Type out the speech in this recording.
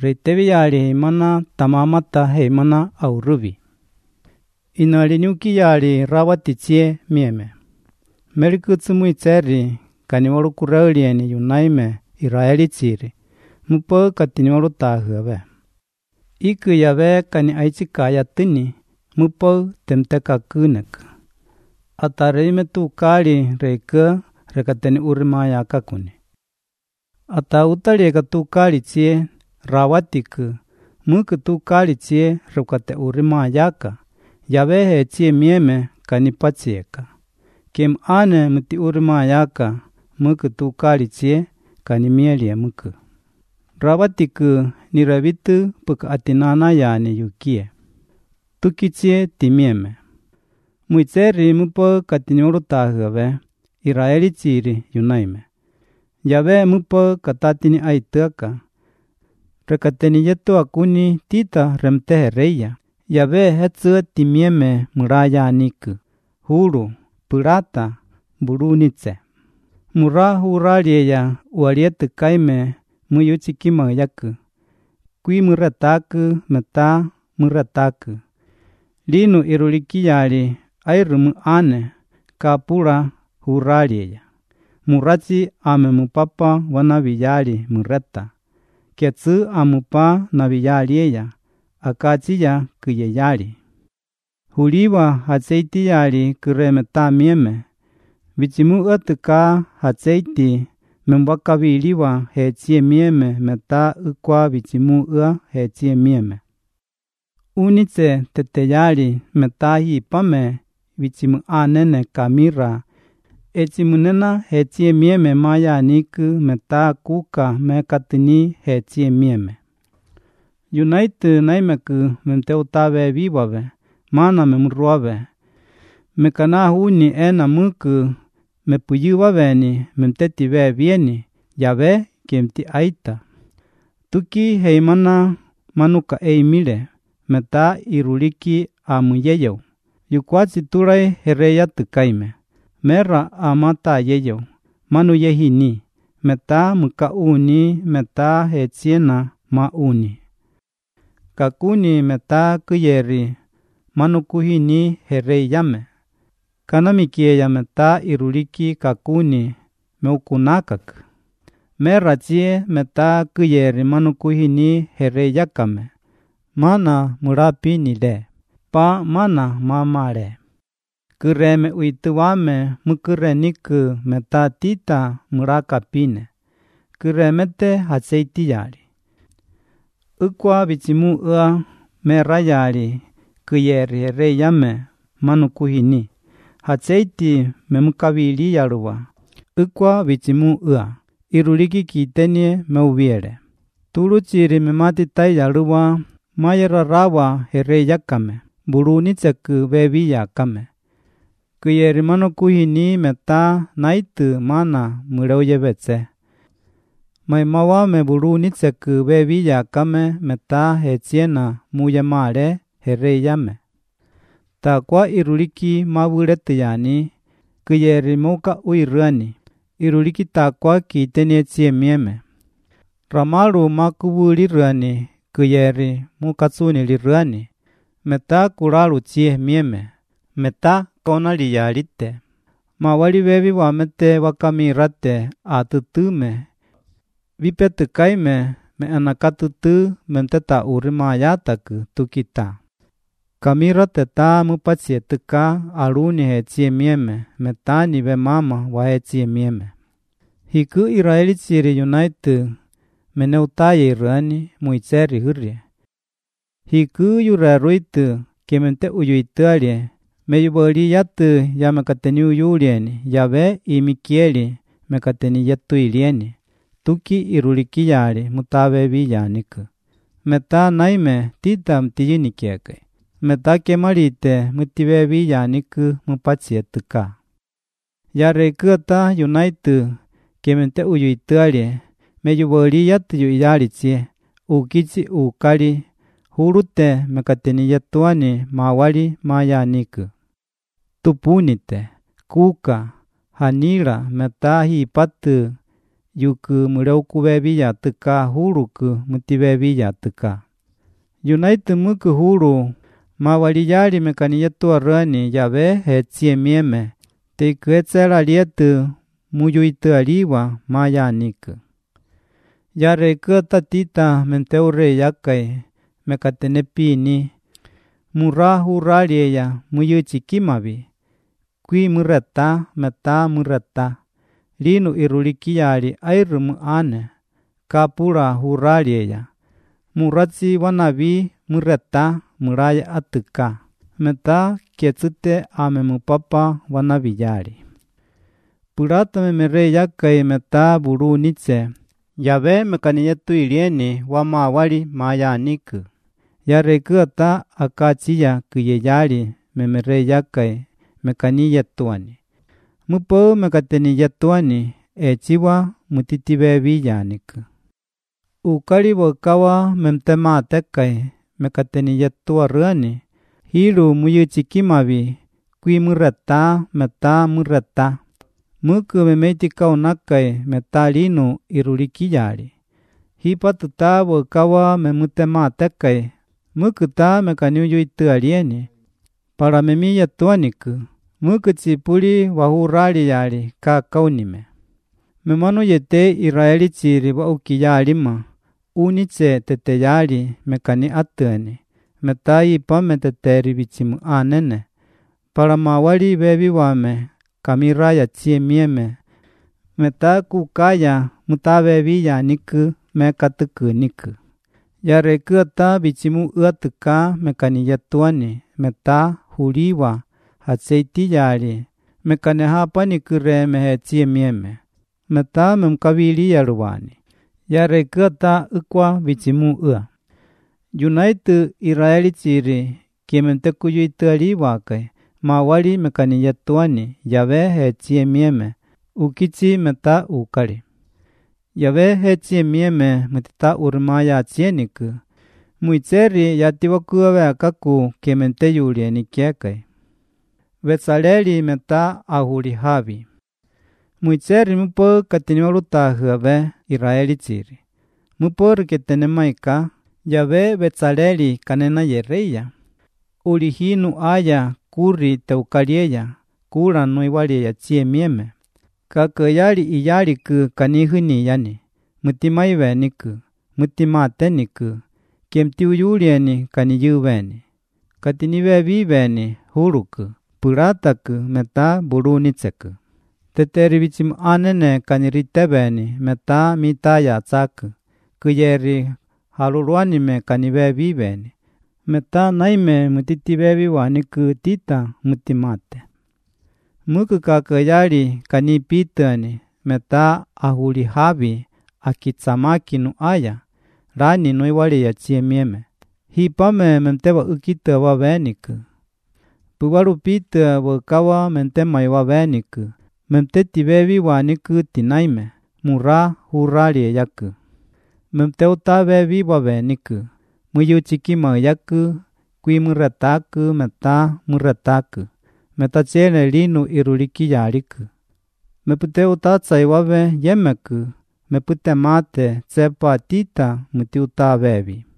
Reiteviyali heimana tamamata heimana auruvi. Inalinyukiyali rawatitsie mieme. Melikutsimwitseri kaniwalukuraulieni yunaime Israelitsiri. Mupo katiniwalutahave. Ikiyave kani aichikaya tini. Mupo temteka kunek. Atarime tukali reika rekateni urimaya kakuni. Ata utalieka tukali tsie rawatiku. Muku tukali tsie rekate urimayaka. Yavehe tsie mieme kanipatsieka. Kem ane muti urimayaka. Muku tukali tsie kanimielie muku. Rawatiku niravitu puka atinana yani yukie. Tukitsie timieme. Muitseri mupo katiniolutahave Israelitsiri yunaime. Yave mupo katatini aituaka. Rekateni yetu akuni tita remtehe reya. Yave hetsu timieme muraya niku. Huru, purata, burunitse. Mura huralieya ualietu kaime muyuchikima yaku. Kui murataku meta murataku. Linu irulikiyali airumu ane kapura huralieya. Murachi ame mupapa wanaviyali mureta. Ketsu amupa naviyalieya. Akachiya kuyeyali. Huliwa hacheitiyali kuremeta mieme. Vichimu otuka hacheiti membakabiliwa hechie mieme meta ukwa vichimu ua hechie mieme. Unitse teteyali meta hipame vichimu anene kamira. Echimunena hechie mieme maya niku meta kuka mekatini hechie mieme. Yunaitu naimeku memteutave vivave, mana memruave. Mekana huni ena muku mepuyuvaveni memtetive vieni, yave kemti aita. Tuki heimana manuka eimile, meta iruliki amuyeyo. Yukwachi turai hereya tukaime. Mera amata yeyo, manu yehini, meta muka uni, meta hechiena mauni. Kakuni meta kuyeri, manu kuhini hereyame. Kanamikieya meta iruliki kakuni meukunakak. Mera chie meta kuyeri manu kuhini hereyakame. Mana murapini le, pa mana mamale. Kureme uituwame mukureniku meta tita murakapine. Kuremete hacheitiyali. Ukwa vichimu ua merayali kuyeri hereyame manu kuhini. Hacheiti memukabili yaluwa. Ukwa vichimu ua. Iruliki kitenie meuviele. Tuluchiri mematitai yaluwa. Mayera rawa hereyakame. Burunitseku veviyakame. Kuyeri manu kuhini meta naitu mana mureuyevetse. Maimawame burunitseku veviyakame meta hechiena muyemale hereyame. Takwa iruliki mabuletiyani. Kuyeri muka uiruani. Iruliki takwa kitenie chie mieme. Ramalu makubulirani. Kuyeri mukatsunirirani. Meta kuralu chie mieme. Meta konaliyalite. Mawali vevi wamete wakamirate atutume. Vipetukaime me anakatutu menteta urimayataku tukita. Kamirate ta mupachietuka aluni hechie mieme. Meta nive mama wa hechie mieme. Hiku Israelitsiri yunaitu meneutaye irani muitseri hurie. Hiku yuraruitu kemente uyuitualie. Meyuboli yatu ya mekateni uyulieni. Yave imikieli mekateni yetu ilieni. Tuki irulikiyali mutavevi yaniku. Meta naime tita mtiyinikieke. Meta kemalite mutivevi yaniku mupachietuka. Yarekata yunaitu kemente uyuitualie. Meyuboli yatu yuyalitsie. Ukichi ukali. Hurute mekateni yetuani mawali mayaniku. Tupunite, kuka, hanira meta hipatu yuku mureuku bebiya tuka huruku mutibebiya tuka. Yunaitu muku huru mawaliyali mekaniyetu arani yabe hetsie mieme teikuetsela lietu muyuitu aliwa mayanik. Yare tatita menteure yakai mekatenepini murahu ralieya muyuchikimabi kui murata meta murata linu irulikiyali airumu ane kapura huralieya muratsi wanabi murata muraya atuka meta ketsute ame mupapa wanabiyali. Puratame mere yakai meta burunitse yabe mekaniyetu ilieni wamawali mayaniku. Yarekuata akachiya kuyeyali memere yakai mekaniyetuani. Mupo mekateniyetuani echiwa mutitibebi yaniku. Ukali wakawa memtema tekai mekateniyetu arani hiru muyuchikimabi kui murata meta murata. Muku memeitika unakai meta linu irulikiyali. Hipatuta wakawa memutema tekai mukuta mekaniuyuitu alieni. Para memiyetuaniku muku chipuli wahuraliyali kakaunime. Memanu yete Israeli chiri wa ukiyalima uniche teteyali mekani atuani. Meta ipa meteteri bichimu anene. Para mawali bebi wame kamiraya chie mieme. Meta kukaya mutabebi yaniku mekatuku niku. Yarekuata bichimu uatuka mekaniyetuani meta huliwa hatseitiyali mekanehapaniku mehechie mieme. Meta memkabili yaruwani. Yarekuata ukwa bichimu ua. Yunaitu Israeli chiri kiementekuyuitu aliwakai mawali mekaniyetuani yabe hechie mieme ukichi meta ukali. Yabe hechie mieme mutita urmaya chieniku. Muicheri yatiwakuwe akaku kiementeyulieni kiekai. Bezaleli meta ahurihabi. Muicheri mupo katiniwaruta huabe Israeli chiri. Mupo riketenemaika yabe Bezaleli kanena yereya. Urihinu aya kuri teukalieya kura noiwalieya chie mieme. Kakayali iyaliku kanihuni yani. Mutimaiweniku. Mutimateniku. Kiemtiuyulieni kaniyubeni. Katiniwebibeni huruku. Purataku meta burunitseku. Teteribichim anene kaniritebeni meta mitaya tsaku. Kuyeri haluruanime kaniwebibeni. Meta naime mutitibebi waniku tita mutimate. Muku kakayali kanipitani meta ahurihabi akitsamakinu aya. Rani noiwaleya chie mieme. Hipame mentewa ukita wabeniku. Puwarupita wakawa mentemai wabeniku. Memtetibebi waniku tinaime. Mura hurali yaku. Memteutabebi wabeniku. Muyuchikima yaku. Kui murataku meta murataku. Meta chene linu irulikiyaliku. Meputeutatsa wabe yemeku. Meputemate tsepa tita mutiutabebi.